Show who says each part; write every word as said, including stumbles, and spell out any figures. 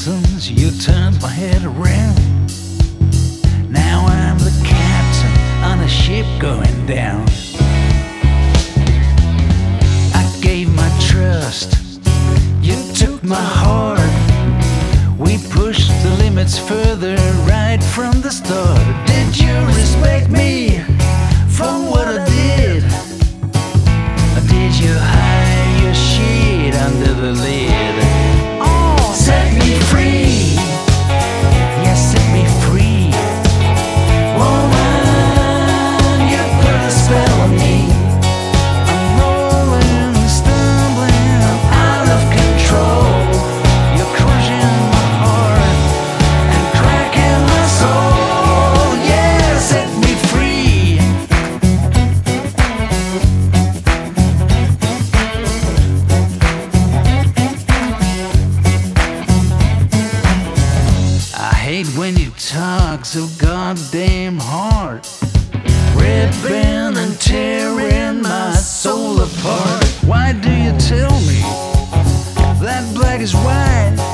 Speaker 1: lessons, you turned my head around. Now I'm the captain on a ship going down. I gave my trust, you took my heart. We pushed the limits further right from the start. Did you respect me for what I did? Or did you hide your shit under the lid? Oh, set me free. Yes, set me free. Woman, you put a spell on me. I'm rolling, stumbling, out of control. You're crushing my heart and cracking my soul. Yeah, set me free. I hate when you talk so goddamn hard, ripping and tearing my soul apart. Why do you tell me that black is white